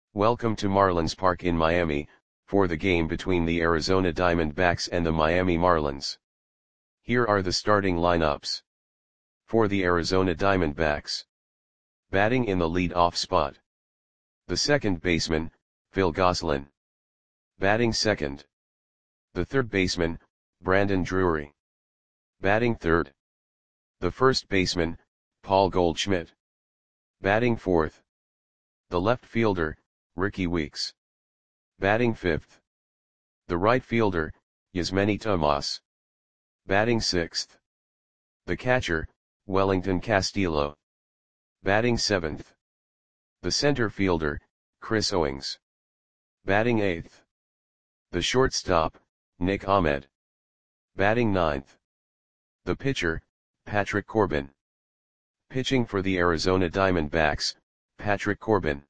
Welcome to Marlins Park in Miami, for the game between the Arizona Diamondbacks and the Miami Marlins. Here are the starting lineups. For the Arizona Diamondbacks. Batting in the lead-off spot. The second baseman, Phil Gosselin. Batting second. The third baseman, Brandon Drury. Batting third. The first baseman, Paul Goldschmidt. Batting fourth. The left fielder, Rickie Weeks. Batting fifth. The right fielder, Yasmany Tomas. Batting sixth. The catcher, Wellington Castillo. Batting seventh. The center fielder, Chris Owings. Batting eighth. The shortstop, Nick Ahmed. Batting ninth. The pitcher, Patrick Corbin. Pitching for the Arizona Diamondbacks, Patrick Corbin.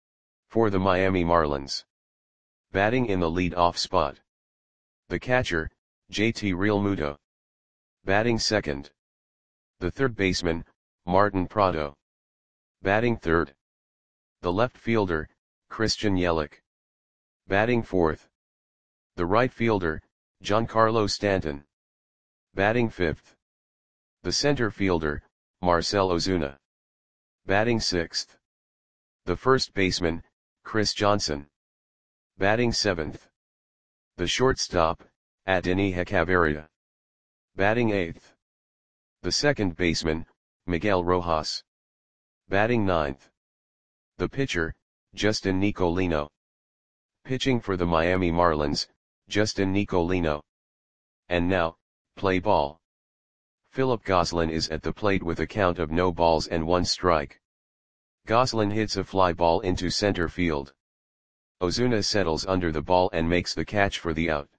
For the Miami Marlins. Batting in the lead-off spot. The catcher, JT Realmuto. Batting second. The third baseman, Martin Prado. Batting third. The left fielder, Christian Yelich. Batting fourth. The right fielder, Giancarlo Stanton. Batting fifth. The center fielder, Marcell Ozuna. Batting sixth. The first baseman, Chris Johnson. Batting seventh. The shortstop, Adeiny Hechavarria. Batting eighth. The second baseman, Miguel Rojas. Batting ninth. The pitcher, Justin Nicolino. Pitching for the Miami Marlins, Justin Nicolino. And now, play ball. Philip Gosselin is at the plate with a count of no balls and one strike. Gosselin hits a fly ball into center field. Ozuna settles under the ball and makes the catch for the out.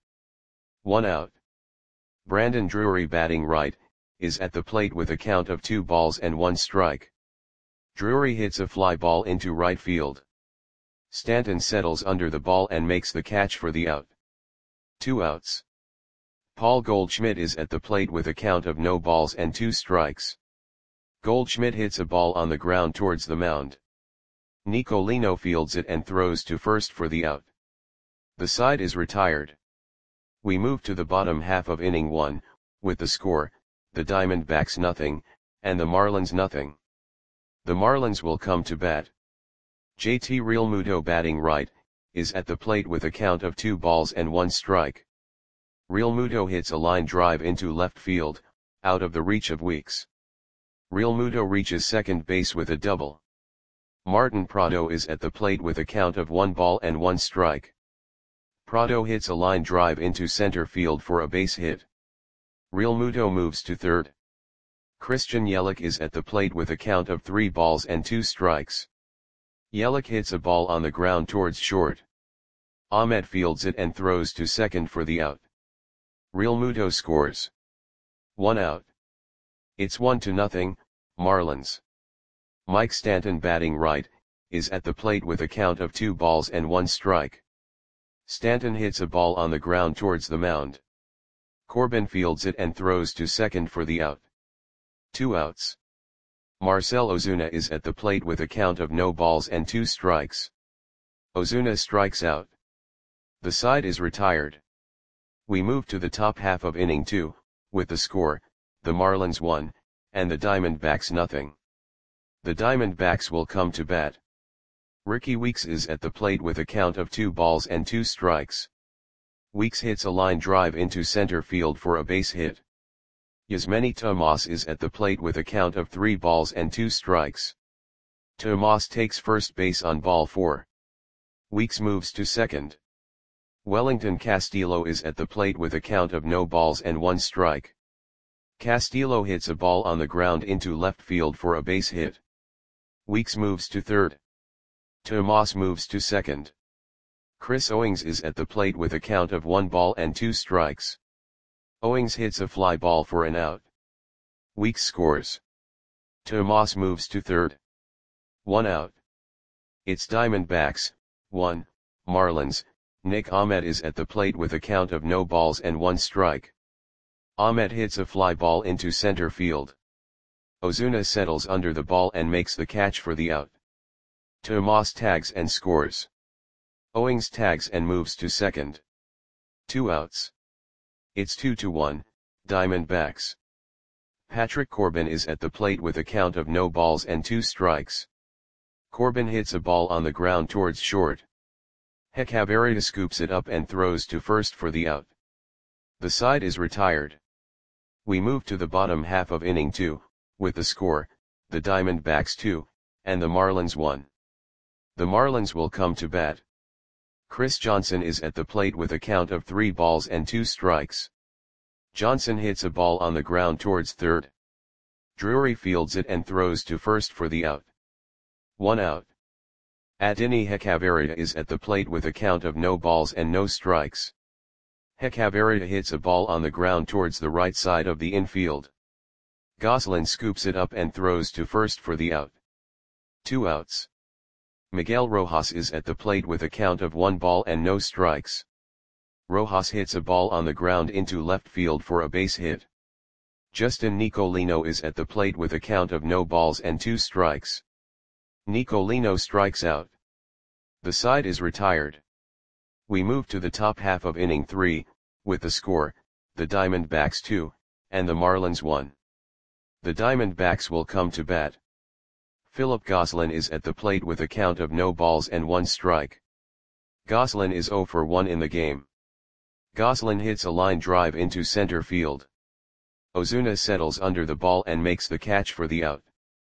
1 out. Brandon Drury, batting right, is at the plate with a count of 2 balls and 1 strike. Drury hits a fly ball into right field. Stanton settles under the ball and makes the catch for the out. 2 outs. Paul Goldschmidt is at the plate with a count of no balls and 2 strikes. Goldschmidt hits a ball on the ground towards the mound. Nicolino fields it and throws to first for the out. The side is retired. We move to the bottom half of inning 1, with the score, the Diamondbacks 0, and the Marlins 0. The Marlins will come to bat. JT Realmuto, batting right, is at the plate with a count of 2 balls and 1 strike. Realmuto hits a line drive into left field, out of the reach of Weeks. Realmuto reaches second base with a double. Martin Prado is at the plate with a count of 1 ball and 1 strike. Prado hits a line drive into center field for a base hit. Realmuto moves to third. Christian Yelich is at the plate with a count of 3 balls and 2 strikes. Yelich hits a ball on the ground towards short. Ahmed fields it and throws to second for the out. Realmuto scores. 1 out. It's 1-0, Marlins. Mike Stanton, batting right, is at the plate with a count of 2 balls and 1 strike. Stanton hits a ball on the ground towards the mound. Corbin fields it and throws to second for the out. 2 outs. Marcell Ozuna is at the plate with a count of no balls and 2 strikes. Ozuna strikes out. The side is retired. We move to the top half of inning 2, with the score, the Marlins 1, and the Diamondbacks 0. The Diamondbacks will come to bat. Rickie Weeks is at the plate with a count of 2 balls and 2 strikes. Weeks hits a line drive into center field for a base hit. Yasmany Tomas is at the plate with a count of 3 balls and 2 strikes. Tomas takes first base on ball 4. Weeks moves to second. Wellington Castillo is at the plate with a count of no balls and 1 strike. Castillo hits a ball on the ground into left field for a base hit. Weeks moves to third. Tomas moves to second. Chris Owings is at the plate with a count of 1 ball and 2 strikes. Owings hits a fly ball for an out. Weeks scores. Tomas moves to third. 1 out. It's Diamondbacks, 1, Marlins. Nick Ahmed is at the plate with a count of no balls and 1 strike. Ahmed hits a fly ball into center field. Ozuna settles under the ball and makes the catch for the out. Tomas tags and scores. Owings tags and moves to second. 2 outs. It's 2-1, Diamondbacks. Patrick Corbin is at the plate with a count of no balls and 2 strikes. Corbin hits a ball on the ground towards short. Hechavarria scoops it up and throws to first for the out. The side is retired. We move to the bottom half of inning 2, with the score, the Diamondbacks 2, and the Marlins 1. The Marlins will come to bat. Chris Johnson is at the plate with a count of 3 balls and 2 strikes. Johnson hits a ball on the ground towards third. Drury fields it and throws to first for the out. 1 out. Adeiny Hechavarria is at the plate with a count of no balls and no strikes. Hechavarria hits a ball on the ground towards the right side of the infield. Goslin scoops it up and throws to first for the out. 2 outs. Miguel Rojas is at the plate with a count of 1 ball and no strikes. Rojas hits a ball on the ground into left field for a base hit. Justin Nicolino is at the plate with a count of no balls and 2 strikes. Nicolino strikes out. The side is retired. We move to the top half of inning 3, with the score, the Diamondbacks 2, and the Marlins 1. The Diamondbacks will come to bat. Philip Goslin is at the plate with a count of no balls and 1 strike. Goslin is 0 for 1 in the game. Goslin hits a line drive into center field. Ozuna settles under the ball and makes the catch for the out.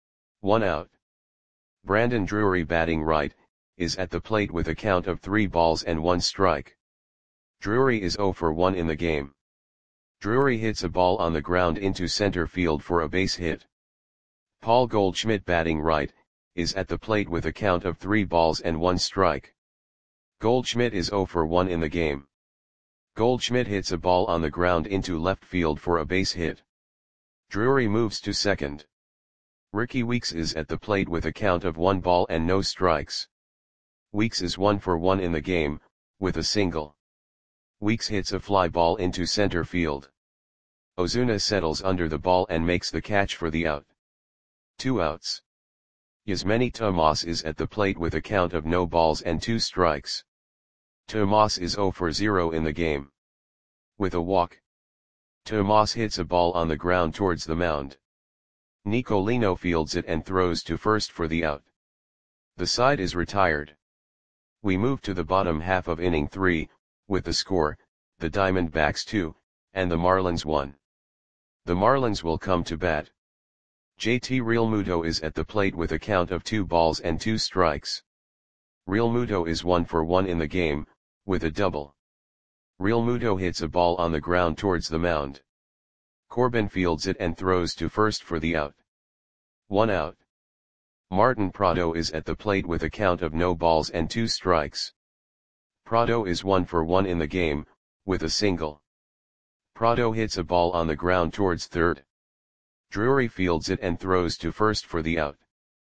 1 out. Brandon Drury, batting right, is at the plate with a count of 3 balls and 1 strike. Drury is 0 for 1 in the game. Drury hits a ball on the ground into center field for a base hit. Paul Goldschmidt, batting right, is at the plate with a count of 3 balls and 1 strike. Goldschmidt is 0 for 1 in the game. Goldschmidt hits a ball on the ground into left field for a base hit. Drury moves to second. Ricky Weeks is at the plate with a count of 1 ball and no strikes. Weeks is 1 for 1 in the game, with a single. Weeks hits a fly ball into center field. Ozuna settles under the ball and makes the catch for the out. 2 outs. Yasmany Tomas is at the plate with a count of no balls and 2 strikes. Tomas is 0 for 0 in the game. With a walk. Tomas hits a ball on the ground towards the mound. Nicolino fields it and throws to first for the out. The side is retired. We move to the bottom half of inning 3, with the score, the Diamondbacks 2, and the Marlins 1. The Marlins will come to bat. JT Realmuto is at the plate with a count of 2 balls and 2 strikes. Realmuto is 1 for 1 in the game, with a double. Realmuto hits a ball on the ground towards the mound. Corbin fields it and throws to first for the out. 1 out. Martin Prado is at the plate with a count of no balls and 2 strikes. Prado is 1 for 1 in the game, with a single. Prado hits a ball on the ground towards third. Drury fields it and throws to first for the out.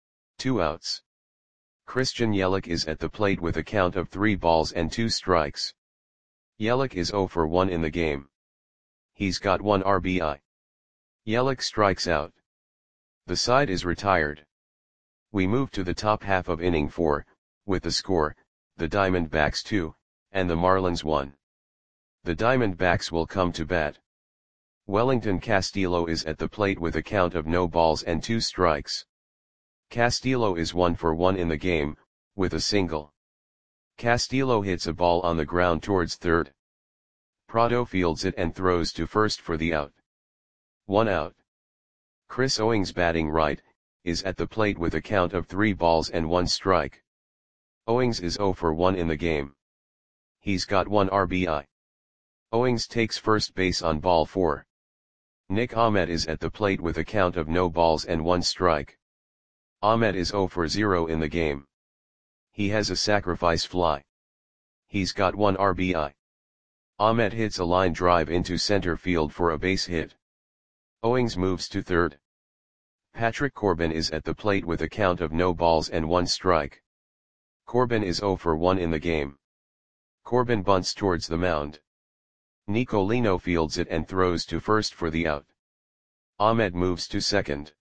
2 outs. Christian Yelich is at the plate with a count of 3 balls and 2 strikes. Yelich is 0 for 1 in the game. He's got 1 RBI. Yelich strikes out. The side is retired. We move to the top half of inning 4, with the score, the Diamondbacks 2, and the Marlins 1. The Diamondbacks will come to bat. Wellington Castillo is at the plate with a count of no balls and 2 strikes. Castillo is 1 for 1 in the game, with a single. Castillo hits a ball on the ground towards third. Prado fields it and throws to first for the out. 1 out. Chris Owings, batting right, is at the plate with a count of 3 balls and 1 strike. Owings is 0 for 1 in the game. He's got 1 RBI. Owings takes first base on ball 4. Nick Ahmed is at the plate with a count of no balls and 1 strike. Ahmed is 0 for 0 in the game. He has a sacrifice fly. He's got 1 RBI. Ahmed hits a line drive into center field for a base hit. Owings moves to third. Patrick Corbin is at the plate with a count of no balls and 1 strike. Corbin is 0 for 1 in the game. Corbin bunts towards the mound. Nicolino fields it and throws to first for the out. Ahmed moves to second.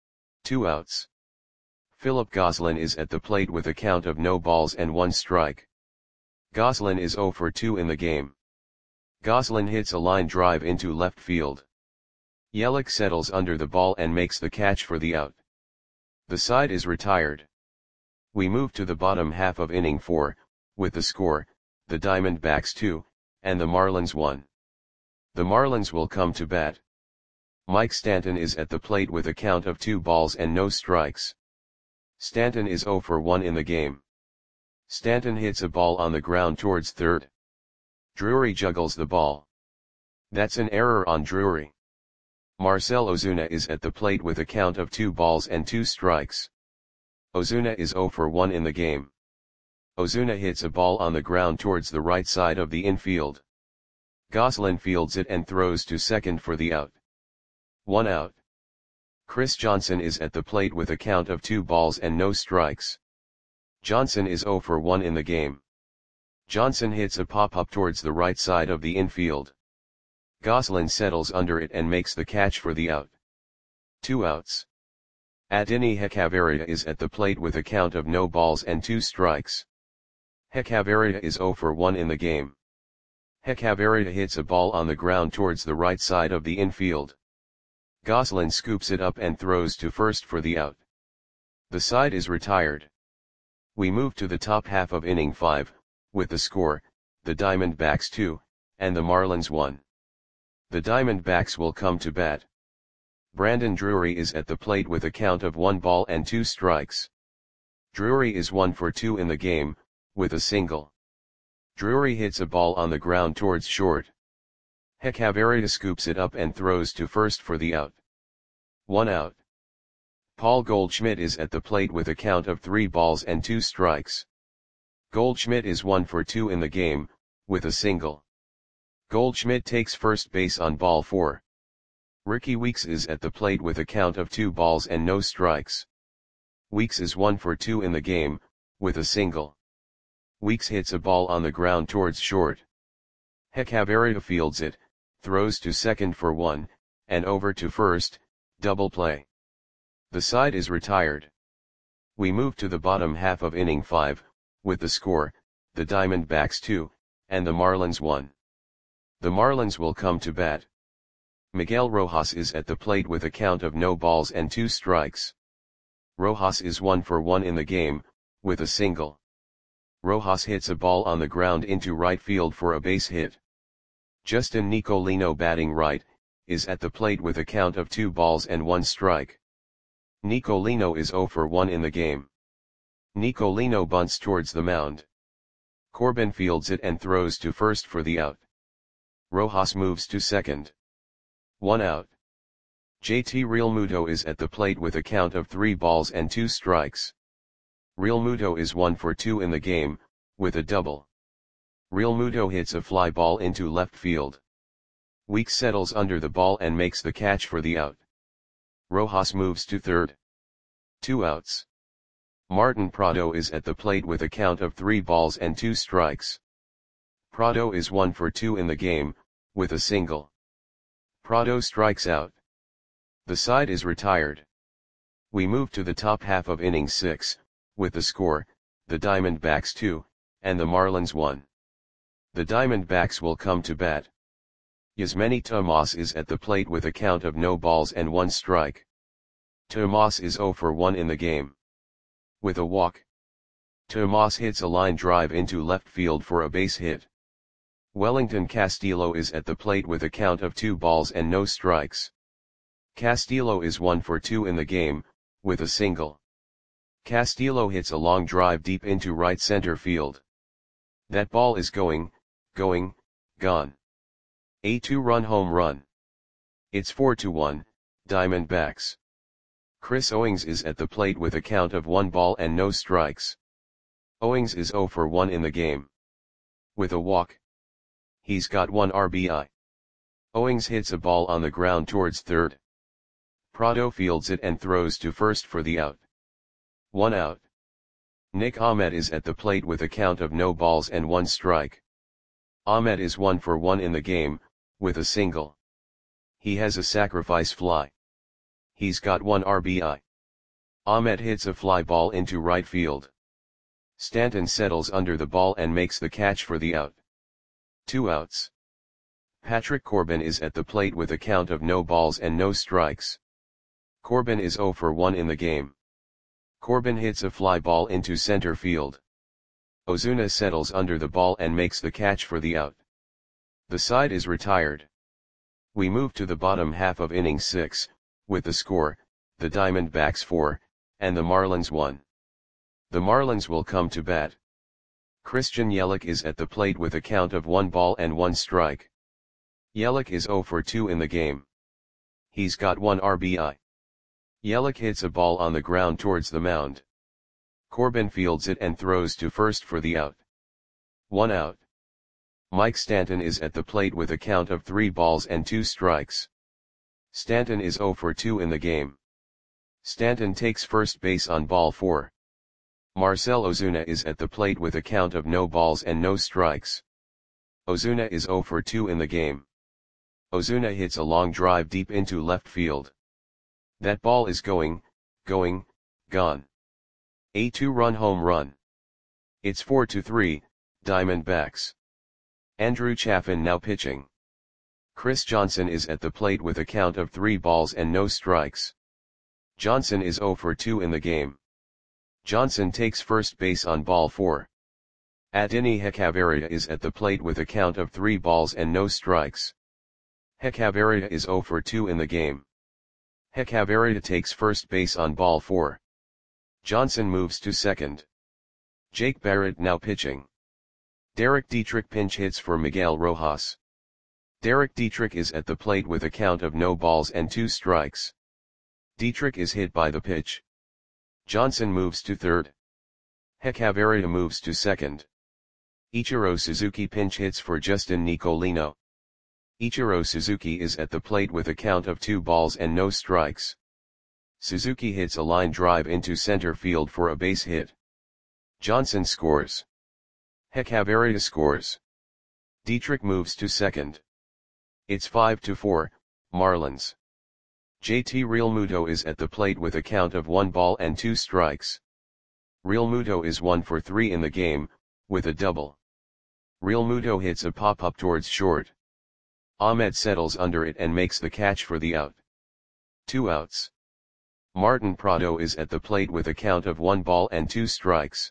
2 outs. Philip Goslin is at the plate with a count of no balls and 1 strike. Goslin is 0 for 2 in the game. Goslin hits a line drive into left field. Yelich settles under the ball and makes the catch for the out. The side is retired. We move to the bottom half of inning 4, with the score, the Diamondbacks 2, and the Marlins 1. The Marlins will come to bat. Mike Stanton is at the plate with a count of 2 balls and no strikes. Stanton is 0 for 1 in the game. Stanton hits a ball on the ground towards third. Drury juggles the ball. That's an error on Drury. Marcell Ozuna is at the plate with a count of 2 balls and 2 strikes. Ozuna is 0 for 1 in the game. Ozuna hits a ball on the ground towards the right side of the infield. Goslin fields it and throws to second for the out. 1 out. Chris Johnson is at the plate with a count of 2 balls and no strikes. Johnson is 0 for 1 in the game. Johnson hits a pop-up towards the right side of the infield. Goslin settles under it and makes the catch for the out. 2 outs. Adeiny Hechavarria is at the plate with a count of no balls and 2 strikes. Hechavarria is 0 for 1 in the game. Hechavarria hits a ball on the ground towards the right side of the infield. Goslin scoops it up and throws to first for the out. The side is retired. We move to the top half of inning 5, with the score, the Diamondbacks 2, and the Marlins 1. The Diamondbacks will come to bat. Brandon Drury is at the plate with a count of 1 ball and 2 strikes. Drury is 1 for 2 in the game, with a single. Drury hits a ball on the ground towards short. Hechavarria scoops it up and throws to first for the out. 1 out. Paul Goldschmidt is at the plate with a count of 3 balls and 2 strikes. Goldschmidt is 1 for 2 in the game, with a single. Goldschmidt takes first base on ball 4. Ricky Weeks is at the plate with a count of 2 balls and no strikes. Weeks is 1 for 2 in the game, with a single. Weeks hits a ball on the ground towards short. Hechavarria fields it, throws to second for 1, and over to first, double play. The side is retired. We move to the bottom half of inning 5, with the score, the Diamondbacks 2, and the Marlins 1. The Marlins will come to bat. Miguel Rojas is at the plate with a count of no balls and 2 strikes. Rojas is 1 for 1 in the game, with a single. Rojas hits a ball on the ground into right field for a base hit. Justin Nicolino, batting right, is at the plate with a count of 2 balls and 1 strike. Nicolino is 0 for 1 in the game. Nicolino bunts towards the mound. Corbin fields it and throws to first for the out. Rojas moves to second. 1 out. JT Realmuto is at the plate with a count of 3 balls and 2 strikes. Realmuto is 1 for 2 in the game, with a double. Realmuto hits a fly ball into left field. Weeks settles under the ball and makes the catch for the out. Rojas moves to third. 2 outs. Martin Prado is at the plate with a count of 3 balls and 2 strikes. Prado is 1 for 2 in the game, with a single. Prado strikes out. The side is retired. We move to the top half of inning 6, with the score, the Diamondbacks 2, and the Marlins 1. The Diamondbacks will come to bat. Yasmany Tomas is at the plate with a count of no balls and 1 strike. Tomas is 0 for 1 in the game. With a walk. Tomas hits a line drive into left field for a base hit. Wellington Castillo is at the plate with a count of 2 balls and no strikes. Castillo is 1 for 2 in the game, with a single. Castillo hits a long drive deep into right center field. That ball is going, gone. A 2-run home run. It's 4-1, Diamondbacks. Chris Owings is at the plate with a count of 1 ball and no strikes. Owings is 0 for 1 in the game. With a walk. He's got 1 RBI. Owings hits a ball on the ground towards third. Prado fields it and throws to first for the out. 1 out. Nick Ahmed is at the plate with a count of no balls and 1 strike. Ahmed is 1 for 1 in the game, with a single. He has a sacrifice fly. He's got 1 RBI. Ahmed hits a fly ball into right field. Stanton settles under the ball and makes the catch for the out. 2 outs. Patrick Corbin is at the plate with a count of no balls and no strikes. Corbin is 0 for 1 in the game. Corbin hits a fly ball into center field. Ozuna settles under the ball and makes the catch for the out. The side is retired. We move to the bottom half of inning 6, with the score, the Diamondbacks 4, and the Marlins 1. The Marlins will come to bat. Christian Yelich is at the plate with a count of 1 ball and 1 strike. Yelich is 0 for 2 in the game. He's got 1 RBI. Yelich hits a ball on the ground towards the mound. Corbin fields it and throws to first for the out. 1 out. Mike Stanton is at the plate with a count of 3 balls and 2 strikes. Stanton is 0 for 2 in the game. Stanton takes first base on ball 4. Marcell Ozuna is at the plate with a count of no balls and no strikes. Ozuna is 0 for 2 in the game. Ozuna hits a long drive deep into left field. That ball is gone. A 2-run home run. It's 4-3, Diamondbacks. Andrew Chafin now pitching. Chris Johnson is at the plate with a count of 3 balls and no strikes. Johnson is 0 for 2 in the game. Johnson takes first base on ball 4. Adeiny Hechavarria is at the plate with a count of 3 balls and no strikes. Hechavarria is 0 for 2 in the game. Hechavarria takes first base on ball 4. Johnson moves to second. Jake Barrett now pitching. Derek Dietrich pinch hits for Miguel Rojas. Derek Dietrich is at the plate with a count of no balls and 2 strikes. Dietrich is hit by the pitch. Johnson moves to third. Hechavarria moves to second. Ichiro Suzuki pinch hits for Justin Nicolino. Ichiro Suzuki is at the plate with a count of 2 balls and no strikes. Suzuki hits a line drive into center field for a base hit. Johnson scores. Hechavarria scores. Dietrich moves to second. It's 5-4, Marlins. JT Realmuto is at the plate with a count of 1 ball and 2 strikes. Realmuto is 1 for 3 in the game, with a double. Realmuto hits a pop-up towards short. Ahmed settles under it and makes the catch for the out. 2 outs. Martin Prado is at the plate with a count of 1 ball and 2 strikes.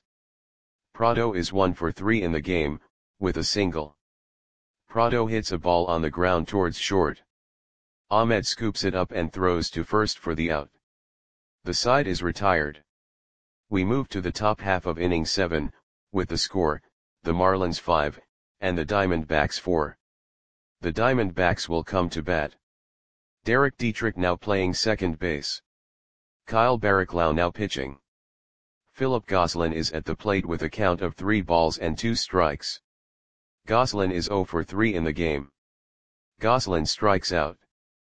Prado is 1 for 3 in the game, with a single. Prado hits a ball on the ground towards short. Ahmed scoops it up and throws to first for the out. The side is retired. We move to the top half of inning 7, with the score, the Marlins 5, and the Diamondbacks 4. The Diamondbacks will come to bat. Derek Dietrich now playing second base. Kyle Barraclough now pitching. Philip Gosselin is at the plate with a count of 3 balls and 2 strikes. Gosselin is 0 for 3 in the game. Gosselin strikes out.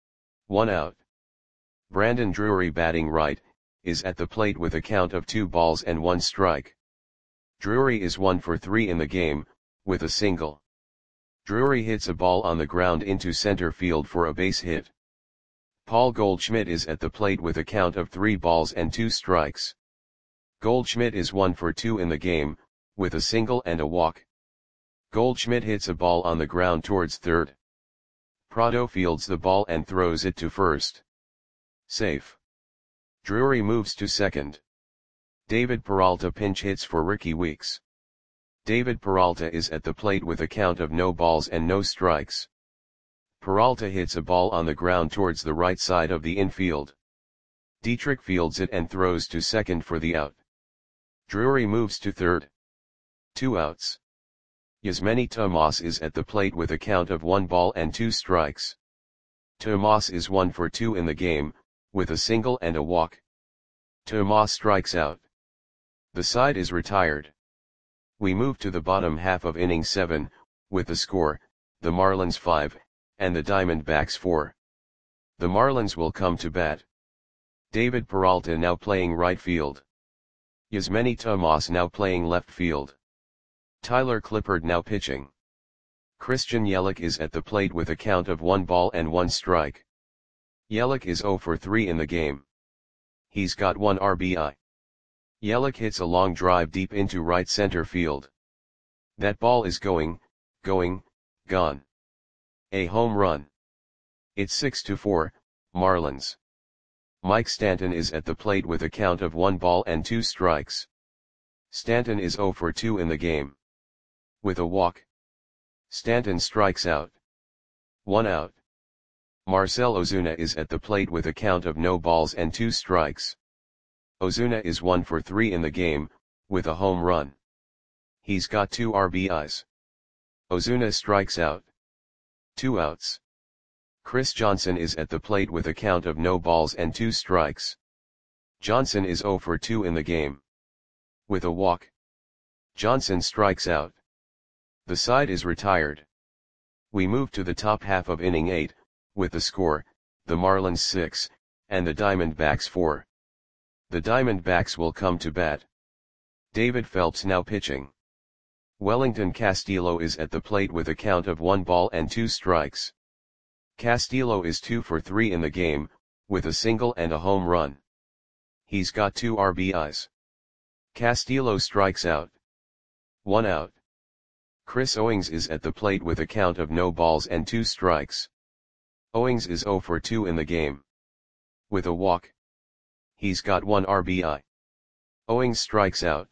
1 out. Brandon Drury batting right, is at the plate with a count of 2 balls and 1 strike. Drury is 1 for 3 in the game, with a single. Drury hits a ball on the ground into center field for a base hit. Paul Goldschmidt is at the plate with a count of 3 balls and 2 strikes. Goldschmidt is 1 for 2 in the game, with a single and a walk. Goldschmidt hits a ball on the ground towards third. Prado fields the ball and throws it to first. Safe. Drury moves to second. David Peralta pinch hits for Ricky Weeks. David Peralta is at the plate with a count of no balls and no strikes. Peralta hits a ball on the ground towards the right side of the infield. Dietrich fields it and throws to second for the out. Drury moves to third. 2 outs. Yasmany Tomas is at the plate with a count of 1 ball and 2 strikes. Tomas is 1 for 2 in the game, with a single and a walk. Tomas strikes out. The side is retired. We move to the bottom half of inning 7, with the score, the Marlins 5, and the Diamondbacks 4. The Marlins will come to bat. David Peralta now playing right field. Yasmany Tomas now playing left field. Tyler Clippard now pitching. Christian Yelich is at the plate with a count of 1 ball and 1 strike. Yelich is 0 for 3 in the game. He's got 1 RBI. Yelich hits a long drive deep into right center field. That ball is going, gone. A home run. It's 6-4, Marlins. Mike Stanton is at the plate with a count of 1-2 strikes. Stanton is 0 for 2 in the game. With a walk. Stanton strikes out. 1 out. Marcell Ozuna is at the plate with a count of 0-2 strikes. Ozuna is 1 for 3 in the game, with a home run. He's got 2 RBIs. Ozuna strikes out. 2 outs. Chris Johnson is at the plate with a count of 0-2 strikes. Johnson is 0 for 2 in the game. With a walk. Johnson strikes out. The side is retired. We move to the top half of inning 8, with the score, the Marlins 6, and the Diamondbacks 4. The Diamondbacks will come to bat. David Phelps now pitching. Wellington Castillo is at the plate with a count of 1-2 strikes. Castillo is 2 for 3 in the game, with a single and a home run. He's got 2 RBIs. Castillo strikes out. 1 out. Chris Owings is at the plate with a count of 0-2 strikes. Owings is 0 for 2 in the game. With a walk. He's got 1 RBI. Owings strikes out.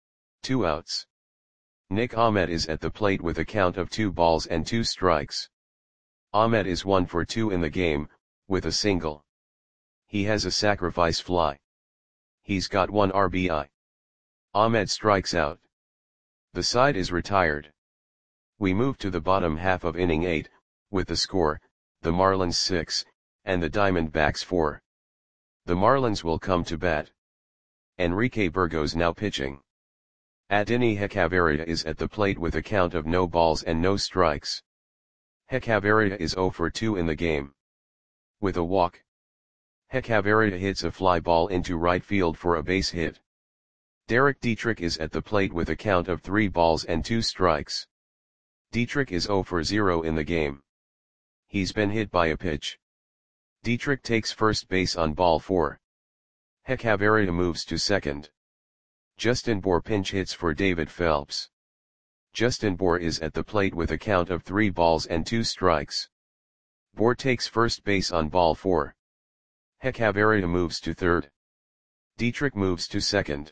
2 outs. Nick Ahmed is at the plate with a count of 2-2 strikes. Ahmed is 1 for 2 in the game, with a single. He has a sacrifice fly. He's got 1 RBI. Ahmed strikes out. The side is retired. We move to the bottom half of inning 8, with the score, the Marlins 6, and the Diamondbacks 4. The Marlins will come to bat. Enrique Burgos now pitching. Adeiny Hechavarria is at the plate with a count of 0 strikes. Hechavarria is 0 for 2 in the game. With a walk. Hechavarria hits a fly ball into right field for a base hit. Derek Dietrich is at the plate with a count of 3-2 strikes. Dietrich is 0 for 0 in the game. He's been hit by a pitch. Dietrich takes first base on ball 4. Hechavarria moves to second. Justin Bour pinch hits for David Phelps. Justin Bour is at the plate with a count of 3-2 strikes. Bour takes first base on ball 4. Hechavarria moves to third. Dietrich moves to second.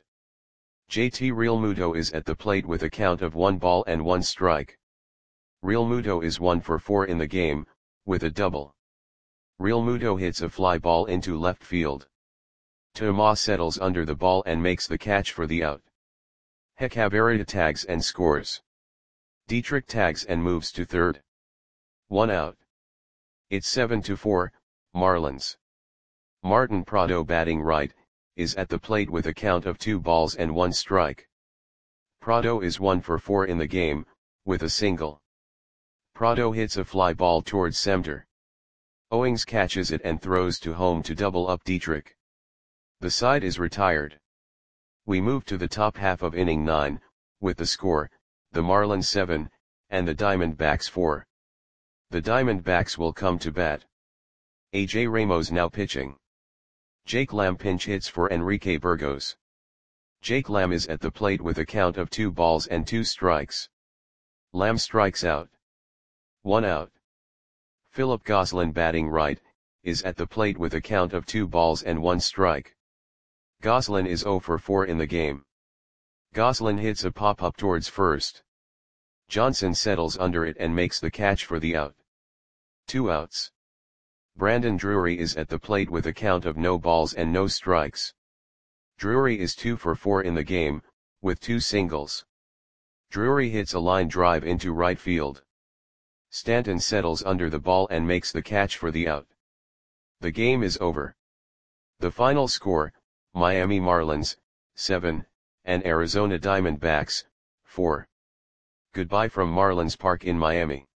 JT Realmuto is at the plate with a count of 1-1 strike. Realmuto is 1 for 4 in the game, with a double. Realmuto hits a fly ball into left field. Tomas settles under the ball and makes the catch for the out. Hechavarria tags and scores. Dietrich tags and moves to third. 1 out. It's 7-4, Marlins. Martin Prado batting right, is at the plate with a count of 2-1 strike. Prado is 1 for 4 in the game, with a single. Prado hits a fly ball towards center. Owings catches it and throws to home to double up Dietrich. The side is retired. We move to the top half of inning 9, with the score, the Marlins 7, and the Diamondbacks 4. The Diamondbacks will come to bat. AJ Ramos now pitching. Jake Lamb pinch hits for Enrique Burgos. Jake Lamb is at the plate with a count of 2-2 strikes. Lamb strikes out. 1 out. Philip Gosselin batting right, is at the plate with a count of 2-1 strike. Gosselin is 0 for 4 in the game. Gosselin hits a pop-up towards first. Johnson settles under it and makes the catch for the out. 2 outs. Brandon Drury is at the plate with a count of 0 strikes. Drury is 2 for 4 in the game, with 2 singles. Drury hits a line drive into right field. Stanton settles under the ball and makes the catch for the out. The game is over. The final score, Miami Marlins, 7, and Arizona Diamondbacks, 4. Goodbye from Marlins Park in Miami.